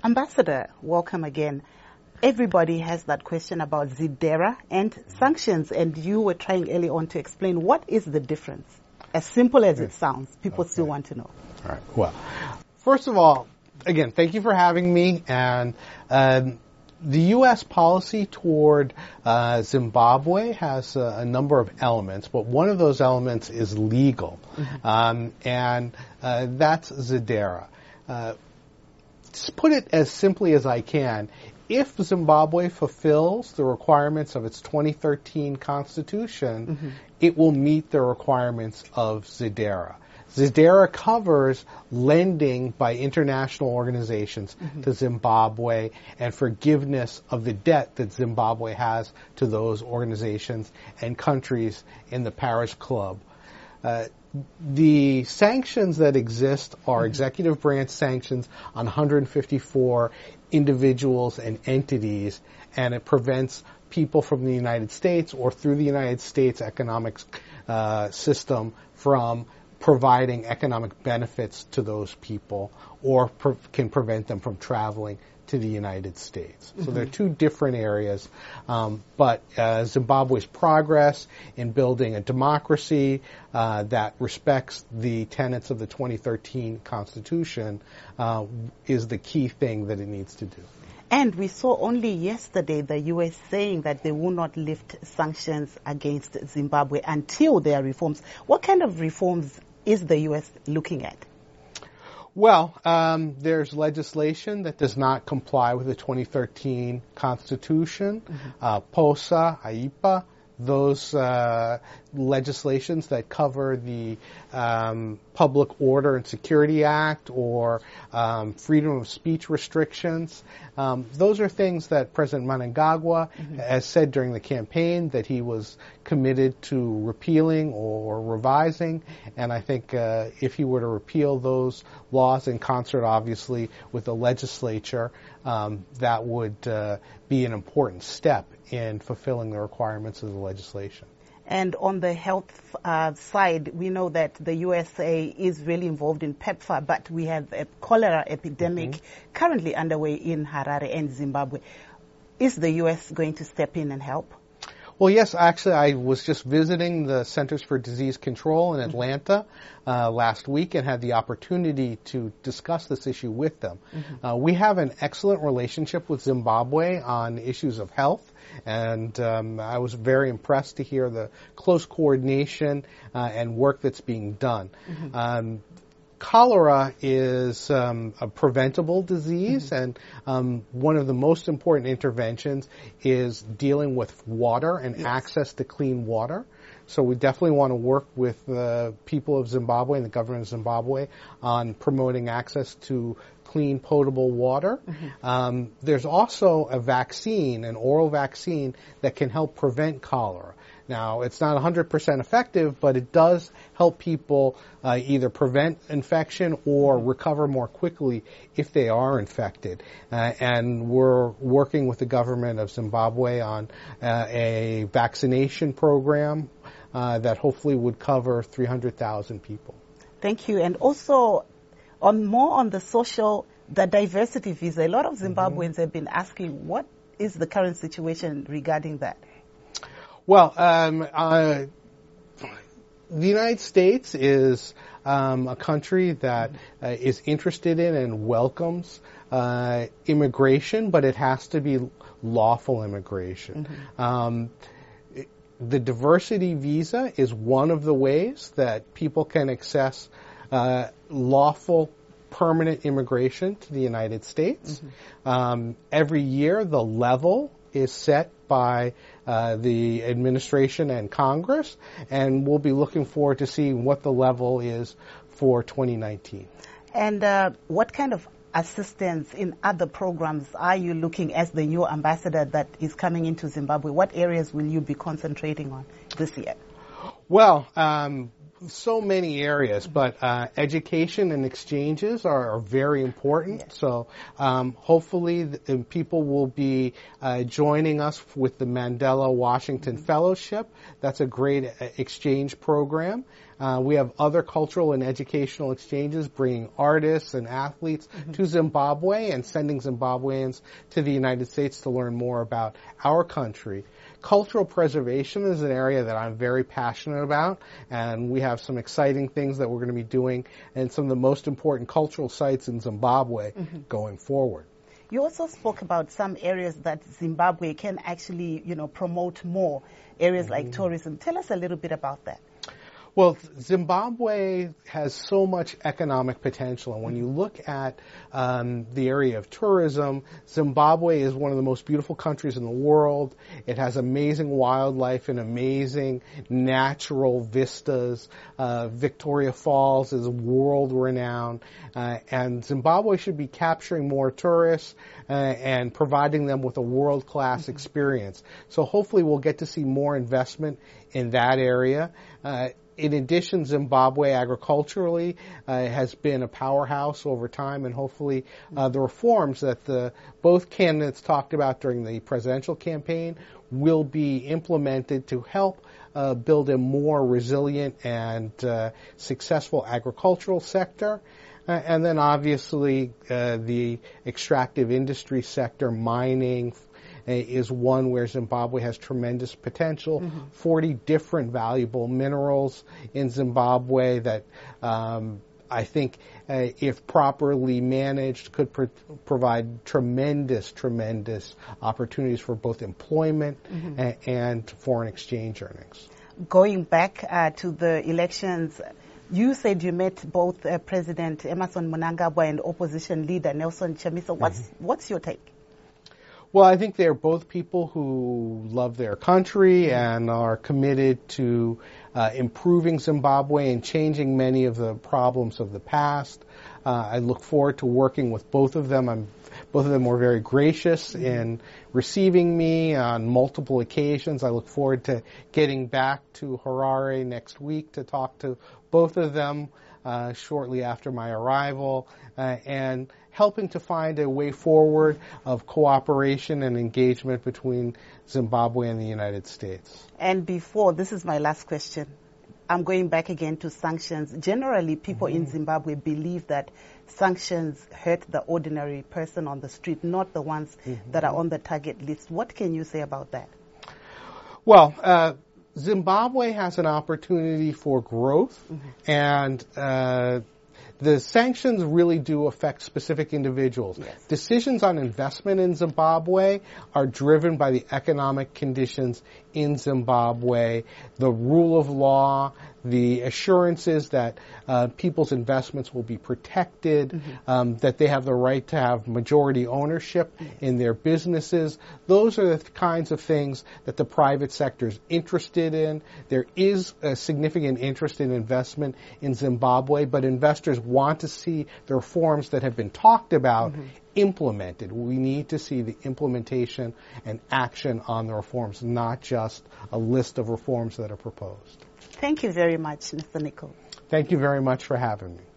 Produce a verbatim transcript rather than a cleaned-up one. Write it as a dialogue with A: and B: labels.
A: Ambassador, welcome again. Everybody has that question about ZIDERA and sanctions, and you were trying early on to explain what is the difference. As simple as it sounds, people
B: okay.
A: still want to know.
B: All right. Well, first of all, again, thank you for having me. And um, the U S policy toward uh, Zimbabwe has a, a number of elements, but one of those elements is legal, mm-hmm. um, and uh, that's ZIDERA. Uh, to put it as simply as I can, if Zimbabwe fulfills the requirements of its twenty thirteen constitution, mm-hmm. it will meet the requirements of ZIDERA. ZIDERA covers lending by international organizations mm-hmm. to Zimbabwe and forgiveness of the debt that Zimbabwe has to those organizations and countries in the Paris Club. Uh, the sanctions that exist are mm-hmm. executive branch sanctions on one hundred fifty-four individuals and entities, and it prevents people from the United States or through the United States economic uh, system from providing economic benefits to those people, or pre- can prevent them from traveling to the United States. Mm-hmm. So there are two different areas, um, but uh, Zimbabwe's progress in building a democracy uh, that respects the tenets of the twenty thirteen Constitution uh, is the key thing that it needs to do.
A: And we saw only yesterday the U S saying that they will not lift sanctions against Zimbabwe until there are reforms. What kind of reforms is the U S looking at?
B: Well, um, there's legislation that does not comply with the twenty thirteen Constitution, mm-hmm. uh, POSA, I P A, those uh, legislations that cover the um, Public Order and Security Act or um, freedom of speech restrictions. Um, those are things that President Mnangagwa mm-hmm. has said during the campaign that he was committed to repealing or revising, and I think uh, if he were to repeal those laws in concert, obviously, with the legislature, um, that would uh, be an important step in fulfilling the requirements of the legislation.
A: And on the health uh, side, we know that the U S A is really involved in PEPFAR, but we have a cholera epidemic mm-hmm. currently underway in Harare and Zimbabwe. Is the U S going to step in and help?
B: Well, yes, actually, I was just visiting the Centers for Disease Control in Atlanta uh, last week and had the opportunity to discuss this issue with them. Mm-hmm. Uh, we have an excellent relationship with Zimbabwe on issues of health, and um, I was very impressed to hear the close coordination uh, and work that's being done. Mm-hmm. Um, Cholera is um, a preventable disease, mm-hmm. and um, one of the most important interventions is dealing with water and yes. access to clean water. So we definitely want to work with the people of Zimbabwe and the government of Zimbabwe on promoting access to clean, potable water. Mm-hmm. Um, there's also a vaccine, an oral vaccine, that can help prevent cholera. Now, it's not one hundred percent effective, but it does help people uh, either prevent infection or recover more quickly if they are infected. Uh, and we're working with the government of Zimbabwe on uh, a vaccination program uh, that hopefully would cover three hundred thousand people.
A: Thank you. And also, on more on the social, the diversity visa, a lot of Zimbabweans mm-hmm. have been asking, what is the current situation regarding that?
B: Well, um, uh, the United States is um, a country that uh, is interested in and welcomes uh, immigration, but it has to be lawful immigration. Mm-hmm. Um, the diversity visa is one of the ways that people can access uh, lawful permanent immigration to the United States. Mm-hmm. Um, every year, the level is set by uh, the administration and Congress, and we'll be looking forward to seeing what the level is for twenty nineteen.
A: And uh, what kind of assistance in other programs are you looking as the new ambassador that is coming into Zimbabwe? What areas will you be concentrating on this year?
B: Well, um, so many areas, but uh, education and exchanges are, are very important. Yes. So um, hopefully the, people will be uh, joining us with the Mandela Washington mm-hmm. Fellowship. That's a great uh, exchange program. Uh, we have other cultural and educational exchanges, bringing artists and athletes mm-hmm. to Zimbabwe and sending Zimbabweans to the United States to learn more about our country. Cultural preservation is an area that I'm very passionate about, and we have some exciting things that we're going to be doing and some of the most important cultural sites in Zimbabwe mm-hmm. going forward.
A: You also spoke about some areas that Zimbabwe can actually, you know, promote more, areas mm-hmm. like tourism. Tell us a little bit about that.
B: Well, Zimbabwe has so much economic potential, and when you look at um, the area of tourism, Zimbabwe is one of the most beautiful countries in the world. It has amazing wildlife and amazing natural vistas. Uh, Victoria Falls is world-renowned, uh, and Zimbabwe should be capturing more tourists uh, and providing them with a world-class mm-hmm. experience. So hopefully we'll get to see more investment in that area. Uh, In addition, Zimbabwe agriculturally uh, has been a powerhouse over time, and hopefully uh, the reforms that the both candidates talked about during the presidential campaign will be implemented to help uh, build a more resilient and uh, successful agricultural sector. Uh, and then obviously uh, the extractive industry sector, mining, is one where Zimbabwe has tremendous potential. Mm-hmm. forty different valuable minerals in Zimbabwe that um, I think, uh, if properly managed, could pro- provide tremendous, tremendous opportunities for both employment mm-hmm. a- and foreign exchange earnings.
A: Going back uh, to the elections, you said you met both uh, President Emmerson Mnangagwa and opposition leader Nelson Chamisa. What's, mm-hmm. what's your take?
B: Well, I think they're both people who love their country and are committed to uh, improving Zimbabwe and changing many of the problems of the past. Uh, I look forward to working with both of them. I'm, both of them were very gracious in receiving me on multiple occasions. I look forward to getting back to Harare next week to talk to both of them uh, shortly after my arrival uh, and helping to find a way forward of cooperation and engagement between Zimbabwe and the United States.
A: And before, this is my last question. I'm going back again to sanctions. Generally, people mm-hmm. in Zimbabwe believe that sanctions hurt the ordinary person on the street, not the ones mm-hmm. that are on the target list. What can you say about that?
B: Well, uh, Zimbabwe has an opportunity for growth, mm-hmm. and uh, the sanctions really do affect specific individuals.
A: Yes.
B: Decisions on investment in Zimbabwe are driven by the economic conditions in Zimbabwe, the rule of law, the assurances that uh, people's investments will be protected, mm-hmm. um, that they have the right to have majority ownership yes. in their businesses. Those are the kinds of things that the private sector is interested in. There is a significant interest in investment in Zimbabwe, but investors want to see the reforms that have been talked about mm-hmm. implemented. We need to see the implementation and action on the reforms, not just a list of reforms that are proposed.
A: Thank you very much, Mister Nicol.
B: Thank you very much for having me.